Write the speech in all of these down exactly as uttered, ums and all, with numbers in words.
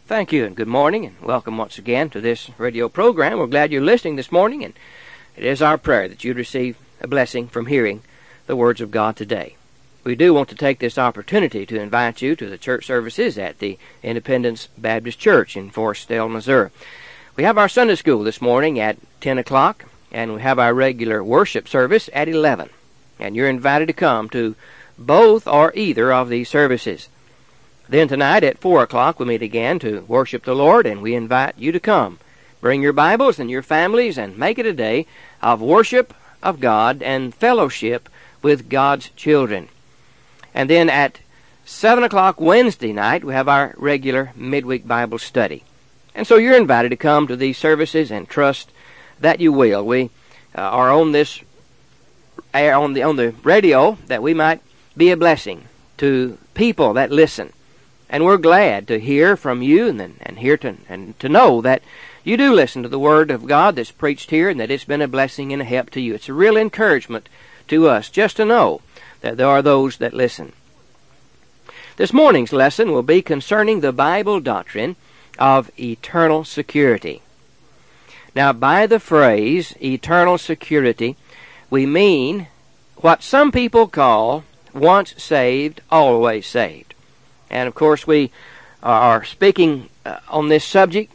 Thank you, and good morning, and welcome once again to this radio program. We're glad you're listening this morning, and it is our prayer that you'd receive a blessing from hearing the words of God today. We do want to take this opportunity to invite you to the church services at the Independence Baptist Church in Forestdale, Missouri. We have our Sunday school this morning at ten o'clock, and we have our regular worship service at eleven. And you're invited to come to both or either of these services. Then tonight at four o'clock we meet again to worship the Lord, and we invite you to come. Bring your Bibles and your families and make it a day of worship of God and fellowship with God's children. And then at seven o'clock Wednesday night we have our regular midweek Bible study. And so you're invited to come to these services and trust that you will. We uh, are on this on the on the radio that we might be a blessing to people that listen. And we're glad to hear from you and, and hear to, and to know that you do listen to the Word of God that's preached here and that it's been a blessing and a help to you. It's a real encouragement to us just to know that there are those that listen. This morning's lesson will be concerning the Bible doctrine of eternal security. Now, by the phrase eternal security, we mean what some people call once saved, always saved. And, of course, we are speaking uh, on this subject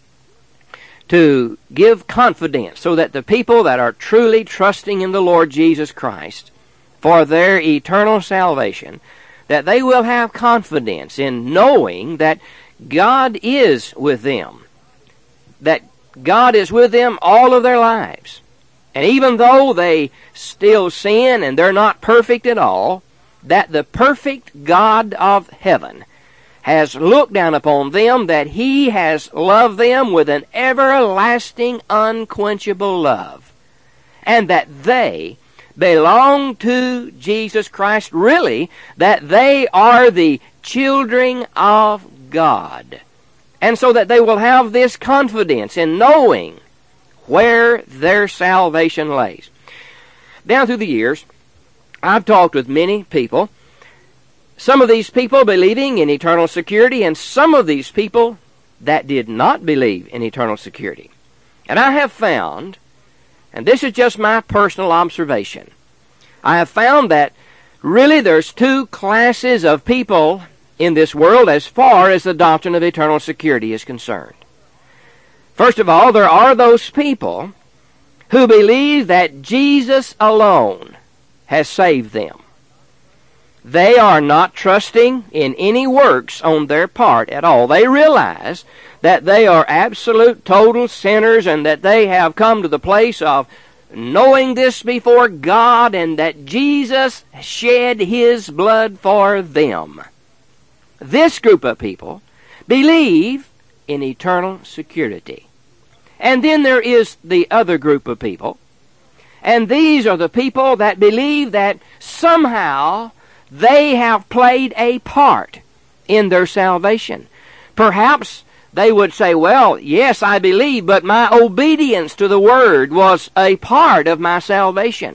to give confidence so that the people that are truly trusting in the Lord Jesus Christ for their eternal salvation, that they will have confidence in knowing that God is with them, that God is with them all of their lives. And even though they still sin and they're not perfect at all, that the perfect God of heaven has looked down upon them, that He has loved them with an everlasting, unquenchable love, and that they belong to Jesus Christ, really, that they are the children of God. And so that they will have this confidence in knowing where their salvation lays. Down through the years, I've talked with many people, some of these people believing in eternal security, and some of these people that did not believe in eternal security. And I have found, and this is just my personal observation, I have found that really there's two classes of people in this world as far as the doctrine of eternal security is concerned. First of all, there are those people who believe that Jesus alone has saved them. They are not trusting in any works on their part at all. They realize that they are absolute, total sinners and that they have come to the place of knowing this before God and that Jesus shed His blood for them. This group of people believe in eternal security. And then there is the other group of people, and these are the people that believe that somehow they have played a part in their salvation. Perhaps they would say, well, yes, I believe, but my obedience to the Word was a part of my salvation.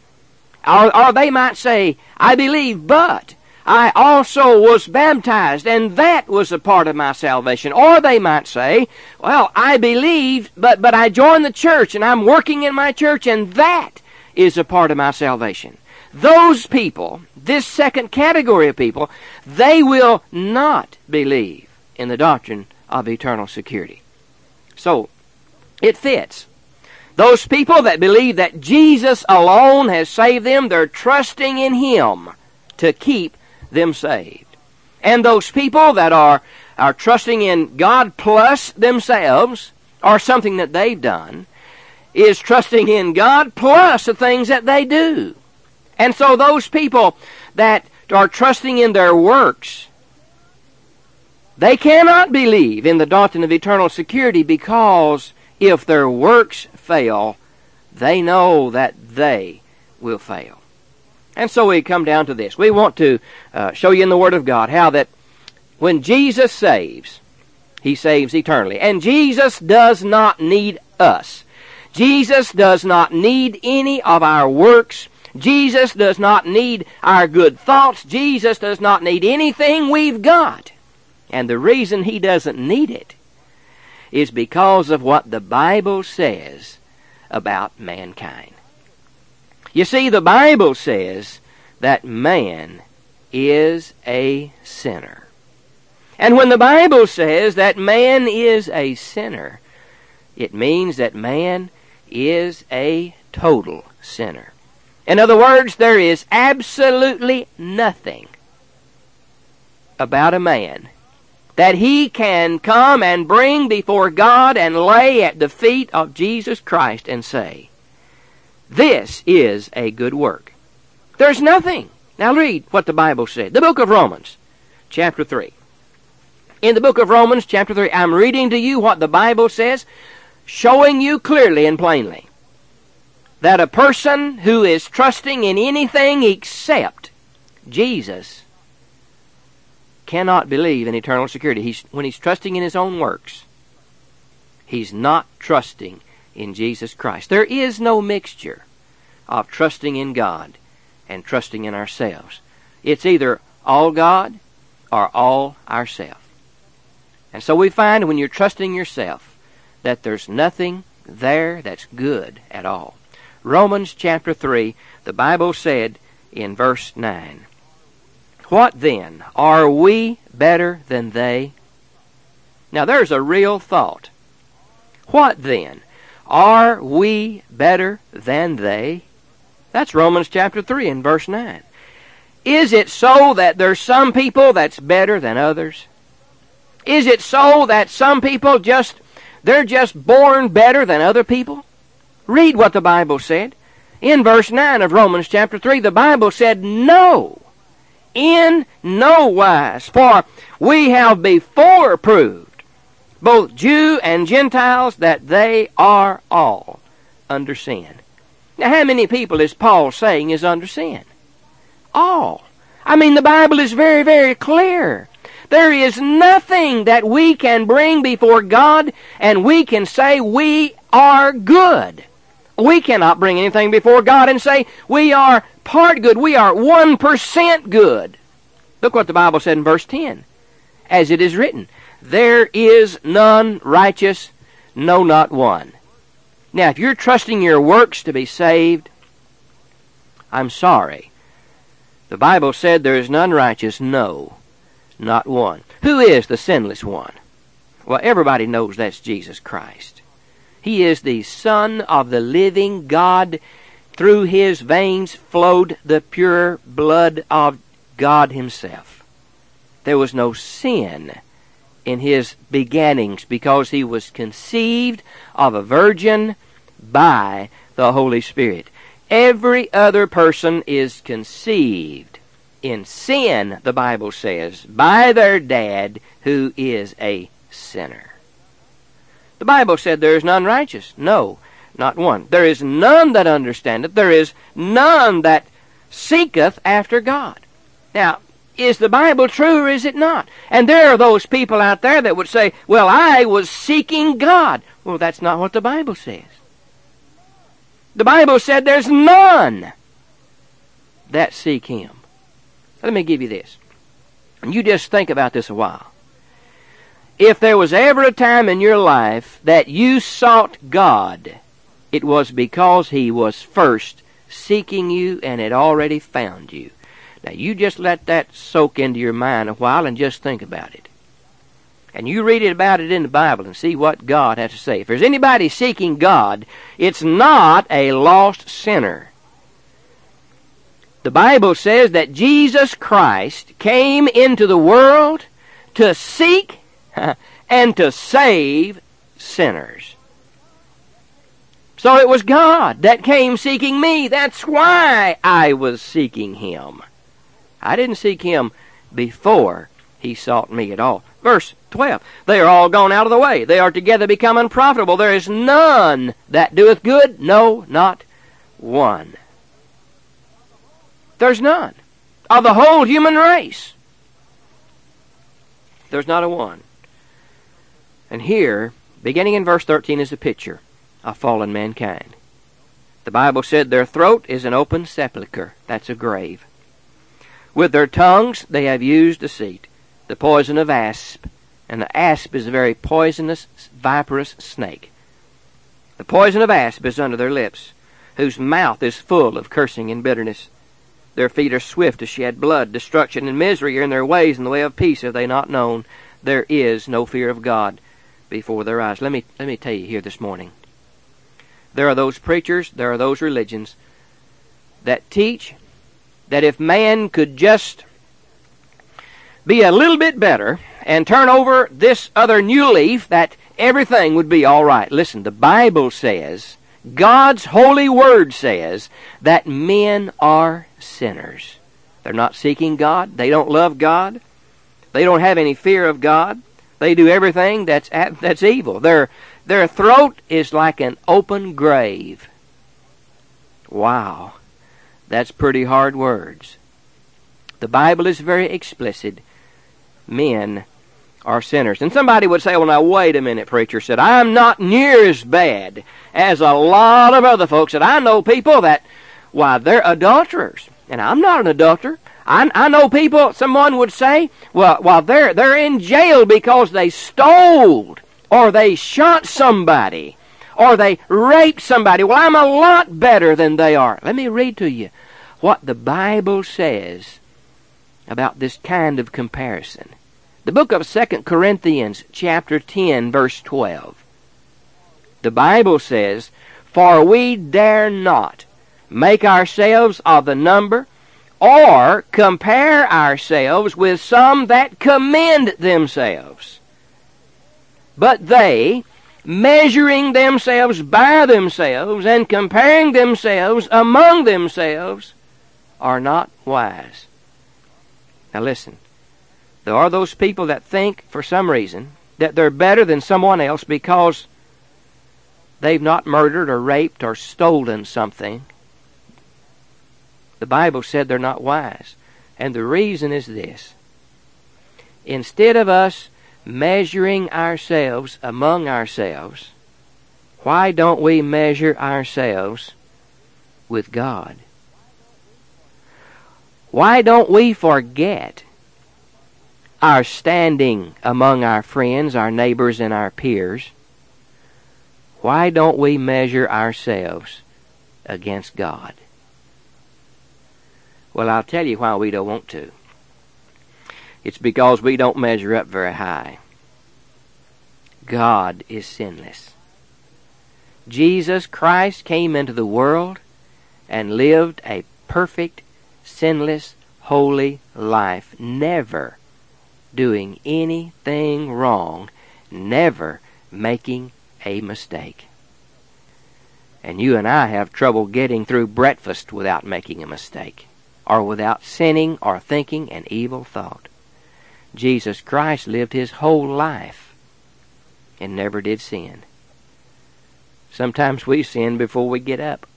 Or, or they might say, I believe, but I also was baptized, and that was a part of my salvation. Or they might say, well, I believed, but, but I joined the church, and I'm working in my church, and that is a part of my salvation. Those people, this second category of people, they will not believe in the doctrine of eternal security. So, it fits. Those people that believe that Jesus alone has saved them, they're trusting in Him to keep them saved. And those people that are, are trusting in God plus themselves, or something that they've done, is trusting in God plus the things that they do. And so those people that are trusting in their works, they cannot believe in the doctrine of eternal security, because if their works fail, they know that they will fail. And so we come down to this. We want to uh, show you in the Word of God how that when Jesus saves, He saves eternally. And Jesus does not need us. Jesus does not need any of our works. Jesus does not need our good thoughts. Jesus does not need anything we've got. And the reason he doesn't need it is because of what the Bible says about mankind. You see, the Bible says that man is a sinner. And when the Bible says that man is a sinner, it means that man is a total sinner. In other words, there is absolutely nothing about a man that he can come and bring before God and lay at the feet of Jesus Christ and say, this is a good work. There's nothing. Now read what the Bible said. The book of Romans, chapter three. In the book of Romans, chapter three, I'm reading to you what the Bible says, showing you clearly and plainly that a person who is trusting in anything except Jesus cannot believe in eternal security. He's, when he's trusting in his own works, he's not trusting in Jesus Christ. There is no mixture of trusting in God and trusting in ourselves. It's either all God or all ourself. And so we find when you're trusting yourself that there's nothing there that's good at all. Romans chapter three, the Bible said in verse nine, what then? Are we better than they? Now there's a real thought. What then? Are we better than they? That's Romans chapter three and verse nine. Is it so that there's some people that's better than others? Is it so that some people just, they're just born better than other people? Read what the Bible said. In verse nine of Romans chapter three, the Bible said, no, in no wise, for we have before proved, both Jew and Gentiles, that they are all under sin. Now, how many people is Paul saying is under sin? All. I mean, the Bible is very, very clear. There is nothing that we can bring before God and we can say we are good. We cannot bring anything before God and say we are part good. We are one percent good. Look what the Bible said in verse ten. As it is written, there is none righteous, no, not one. Now, if you're trusting your works to be saved, I'm sorry. The Bible said there is none righteous, no, not one. Who is the sinless one? Well, everybody knows that's Jesus Christ. He is the Son of the living God. Through his veins flowed the pure blood of God himself. There was no sin in his beginnings because he was conceived of a virgin by the Holy Spirit. Every other person is conceived in sin, the Bible says, by their dad who is a sinner. The Bible said there is none righteous. No, not one. There is none that understandeth. There is none that seeketh after God. Now, is the Bible true or is it not? And there are those people out there that would say, well, I was seeking God. Well, that's not what the Bible says. The Bible said there's none that seek him. Let me give you this. And you just think about this a while. If there was ever a time in your life that you sought God, it was because he was first seeking you and had already found you. Now, you just let that soak into your mind a while and just think about it. And you read it about it in the Bible and see what God has to say. If there's anybody seeking God, it's not a lost sinner. The Bible says that Jesus Christ came into the world to seek and to save sinners. So it was God that came seeking me. That's why I was seeking him. I didn't seek him before he sought me at all. Verse twelve, they are all gone out of the way. They are together become unprofitable. There is none that doeth good, no, not one. There's none. Of the whole human race, there's not a one. And here, beginning in verse thirteen, is a picture of fallen mankind. The Bible said their throat is an open sepulchre. That's a grave. With their tongues they have used deceit. the poison of asp. And the asp is a very poisonous, viperous snake. The poison of asp is under their lips, whose mouth is full of cursing and bitterness. Their feet are swift to shed blood. Destruction and misery are in their ways, and the way of peace have they not known. There is no fear of God before their eyes. Let me, let me tell you here this morning. There are those preachers, there are those religions that teach that if man could just be a little bit better and turn over this other new leaf, that everything would be all right. Listen, the Bible says, God's holy word says, that men are sinners. They're not seeking God. They don't love God. They don't have any fear of God. They do everything that's that's evil. Their their throat is like an open grave. Wow. That's pretty hard words. The Bible is very explicit. Men are sinners. And somebody would say, well, now, wait a minute, preacher. Said, I'm not near as bad as a lot of other folks. That I know people that, why, they're adulterers. And I'm not an adulterer. I, I know people, someone would say, well, well they're, they're in jail because they stole, or they shot somebody, or they raped somebody. Well, I'm a lot better than they are. Let me read to you what the Bible says about this kind of comparison. The book of Second Corinthians, chapter ten, verse twelve. The Bible says, for we dare not make ourselves of the number, or compare ourselves with some that commend themselves. But they, measuring themselves by themselves, and comparing themselves among themselves, are not wise. Now listen, there are those people that think, for some reason, that they're better than someone else because they've not murdered or raped or stolen something. The Bible said they're not wise. And the reason is this. Instead of us measuring ourselves among ourselves, why don't we measure ourselves with God? Why don't we forget our standing among our friends, our neighbors, and our peers? Why don't we measure ourselves against God? Well, I'll tell you why we don't want to. It's because we don't measure up very high. God is sinless. Jesus Christ came into the world and lived a perfect, sinless, holy life, never doing anything wrong, never making a mistake. And you and I have trouble getting through breakfast without making a mistake, or without sinning or thinking an evil thought. Jesus Christ lived his whole life and never did sin. Sometimes we sin before we get up.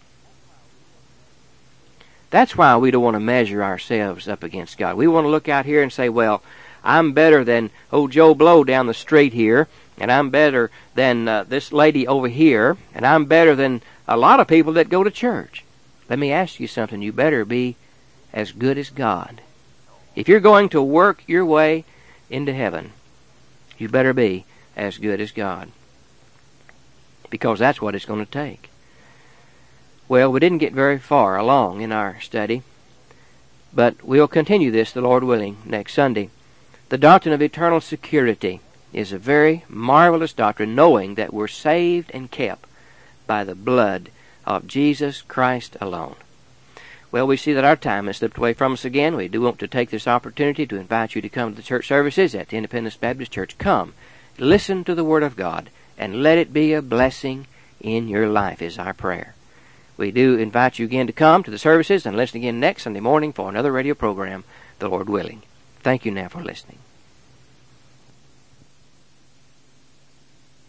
That's why we don't want to measure ourselves up against God. We want to look out here and say, well, I'm better than old Joe Blow down the street here, and I'm better than uh, this lady over here, and I'm better than a lot of people that go to church. Let me ask you something. You better be as good as God. If you're going to work your way into heaven, you better be as good as God. Because that's what it's going to take. Well, we didn't get very far along in our study, but we'll continue this, the Lord willing, next Sunday. The doctrine of eternal security is a very marvelous doctrine, knowing that we're saved and kept by the blood of Jesus Christ alone. Well, we see that our time has slipped away from us again. We do want to take this opportunity to invite you to come to the church services at the Independence Baptist Church. Come, listen to the Word of God, and let it be a blessing in your life, is our prayer. We do invite you again to come to the services and listen again next Sunday morning for another radio program, the Lord willing. Thank you now for listening.